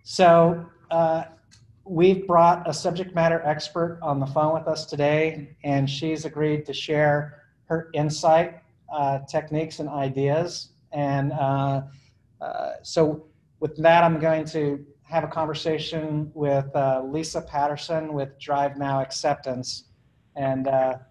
So we've brought a subject matter expert on the phone with us today, and she's agreed to share her insight, techniques, and ideas. And so with that, I'm going to have a conversation with Lisa Patterson with Drive Now Acceptance. And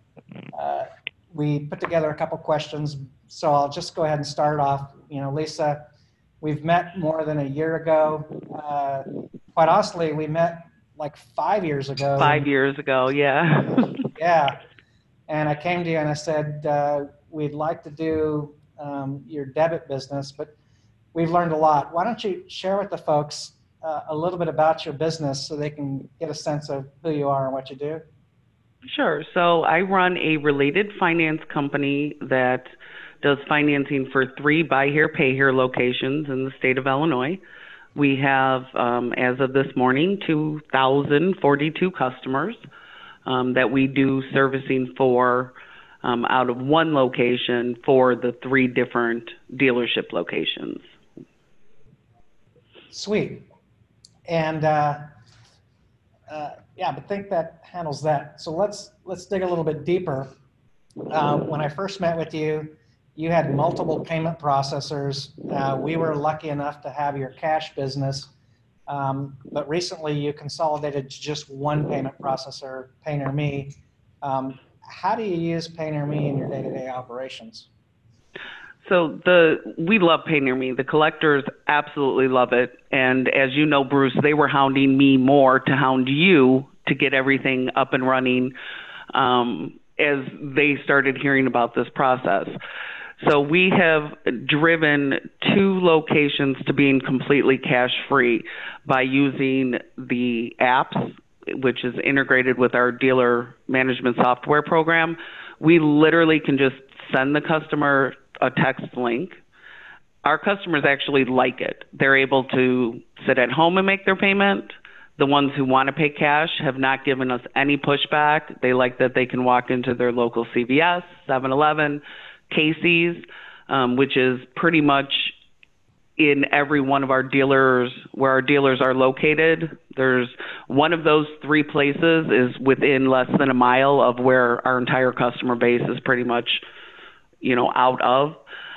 we put together a couple questions, so I'll just go ahead and start off. Lisa, we've met more than a year ago. Quite honestly, we met like 5 years ago. 5 years ago, yeah. Yeah. And I came to you and I said, we'd like to do your debit business, but we've learned a lot. Why don't you share with the folks a little bit about your business so they can get a sense of who you are and what you do? Sure. So I run a related finance company that does financing for 3 buy here, pay here locations in the state of Illinois. We have, as of this morning, 2,042 customers that we do servicing for out of 1 location for the 3 different dealership locations. Sweet. And yeah, but think that handles that. So let's dig a little bit deeper. When I first met with you, you had multiple payment processors. We were lucky enough to have your cash business, but recently you consolidated to just 1 payment processor, PayNearMe. How do you use PayNearMe in your day-to-day operations? So we love PayNearMe. The collectors absolutely love it. And as you know, Bruce, they were hounding me more to hound you to get everything up and running as they started hearing about this process. So we have driven 2 locations to being completely cash-free by using the apps, which is integrated with our dealer management software program. We literally can just send the customer a text link. Our customers actually like it. They're able to sit at home and make their payment. The ones who want to pay cash have not given us any pushback. They like that they can walk into their local CVS, 7-Eleven, Casey's, which is pretty much in every one of our dealers where our dealers are located. There's one of those 3 places is within less than a mile of where our entire customer base is pretty much, out of.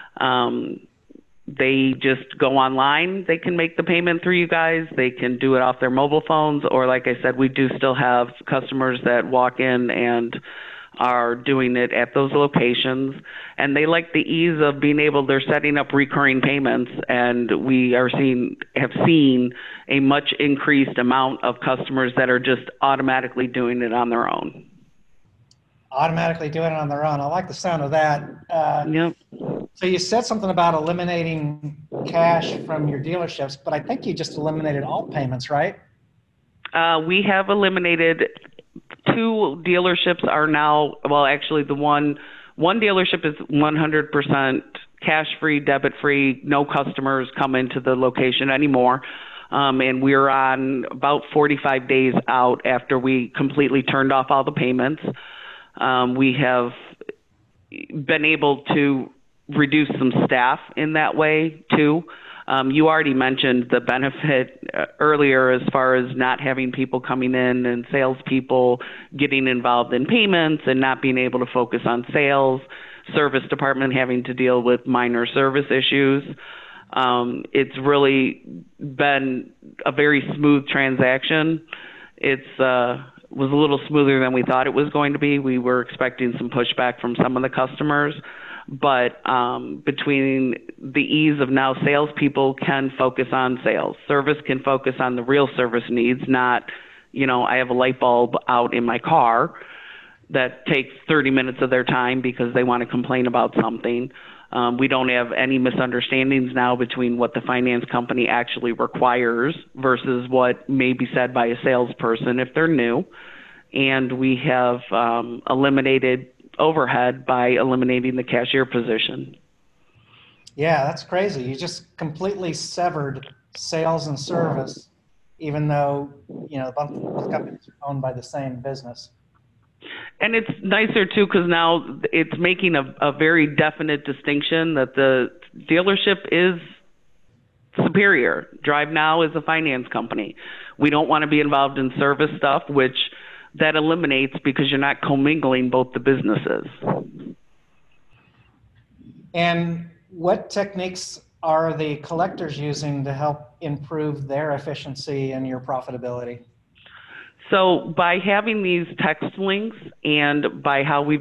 They just go online. They can make the payment through you guys. They can do it off their mobile phones, or like I said, we do still have customers that walk in and are doing it at those locations, and they like the ease of being able, they're setting up recurring payments, and we have seen a much increased amount of customers that are just automatically doing it on their own. Automatically doing it on their own. I like the sound of that. Yep. So you said something about eliminating cash from your dealerships, but I think you just eliminated all payments, right? We have eliminated 2 dealerships are now, well, actually the one dealership is 100% cash-free, debit-free, no customers come into the location anymore. And we're on about 45 days out after we completely turned off all the payments. We have been able to reduce some staff in that way too. You already mentioned the benefit earlier as far as not having people coming in and salespeople getting involved in payments and not being able to focus on sales, service department having to deal with minor service issues. It's really been a very smooth transaction. Was a little smoother than we thought it was going to be. We were expecting some pushback from some of the customers, but between the ease of now salespeople can focus on sales. Service can focus on the real service needs, not, I have a light bulb out in my car that takes 30 minutes of their time because they want to complain about something. We don't have any misunderstandings now between what the finance company actually requires versus what may be said by a salesperson if they're new. And we have eliminated overhead by eliminating the cashier position. Yeah, that's crazy. You just completely severed sales and service, even though, both companies are owned by the same business. And it's nicer too, because now it's making a very definite distinction that the dealership is Superior. Drive Now is a finance company. We don't want to be involved in service stuff, which that eliminates because you're not commingling both the businesses. And what techniques are the collectors using to help improve their efficiency and your profitability? So by having these text links and by how we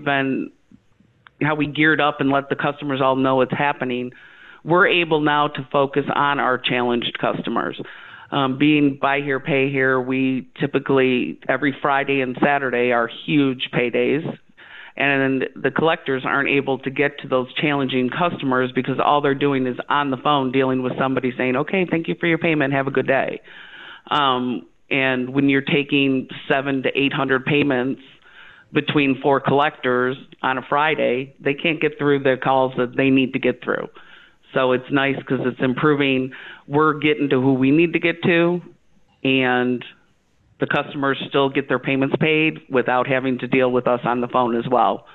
geared up and let the customers all know it's happening, we're able now to focus on our challenged customers. Being buy here, pay here, we typically every Friday and Saturday are huge paydays. And the collectors aren't able to get to those challenging customers because all they're doing is on the phone dealing with somebody saying, okay, thank you for your payment, have a good day. And when you're taking 700 to 800 payments between 4 collectors on a Friday, they can't get through the calls that they need to get through. So it's nice because it's improving. We're getting to who we need to get to, and the customers still get their payments paid without having to deal with us on the phone as well.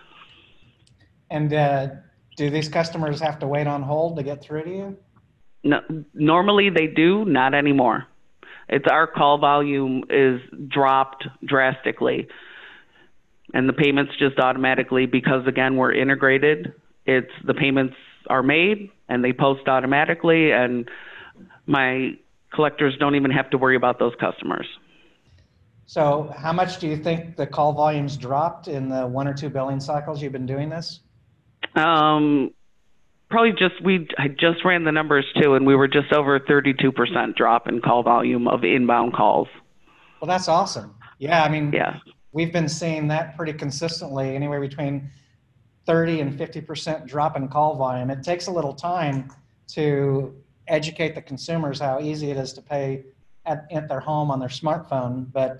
And do these customers have to wait on hold to get through to you? No, normally they do, not anymore. It's our call volume is dropped drastically. And the payments just automatically, because again, we're integrated, it's the payments are made and they post automatically, and my collectors don't even have to worry about those customers. So how much do you think the call volumes dropped in the 1 or 2 billing cycles you've been doing this? Probably I just ran the numbers too, and we were just over 32% drop in call volume of inbound calls. Well, that's awesome. Yeah, I mean, Yeah. we've been seeing that pretty consistently, anywhere between 30 and 50% drop in call volume. It takes a little time to educate the consumers how easy it is to pay at their home on their smartphone, but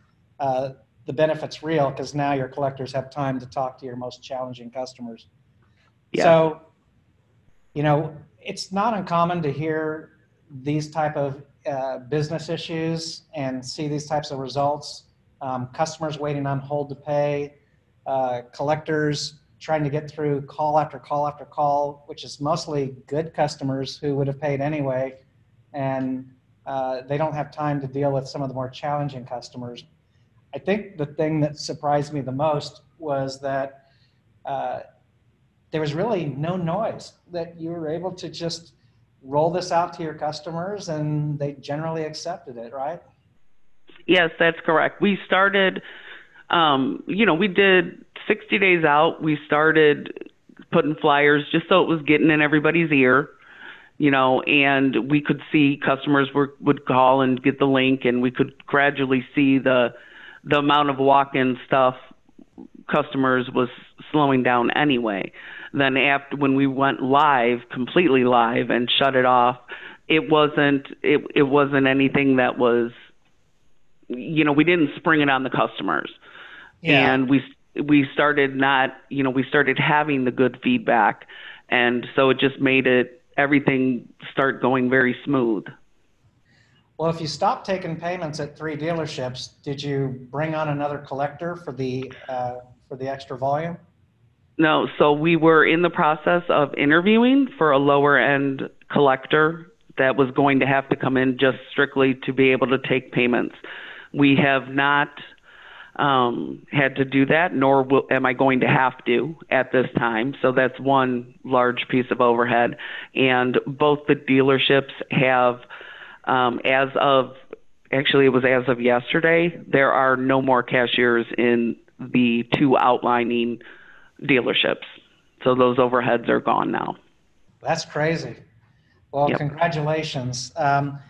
the benefit's real because now your collectors have time to talk to your most challenging customers. Yeah. So, you know, it's not uncommon to hear these type of business issues and see these types of results. Customers waiting on hold to pay, collectors trying to get through call after call after call, which is mostly good customers who would have paid anyway, and they don't have time to deal with some of the more challenging customers. I think the thing that surprised me the most was that there was really no noise, that you were able to just roll this out to your customers and they generally accepted it, right? Yes, that's correct. We started, we did 60 days out. We started putting flyers just so it was getting in everybody's ear, and we could see customers would call and get the link, and we could gradually see the amount of walk-in stuff customers was slowing down anyway. Then when we went live, completely live, and shut it off, it wasn't anything that was, we didn't spring it on the customers. Yeah. And we started we started having the good feedback, and so it just made everything start going very smooth. Well, if you stopped taking payments at 3 dealerships, did you bring on another collector for the extra volume? No, so we were in the process of interviewing for a lower end collector that was going to have to come in just strictly to be able to take payments. We have not had to do that, nor am I going to have to at this time. So that's one large piece of overhead. And both the dealerships have, as of yesterday, there are no more cashiers in the 2 outlining dealerships. So those overheads are gone now. That's crazy. Well, Yep. Congratulations.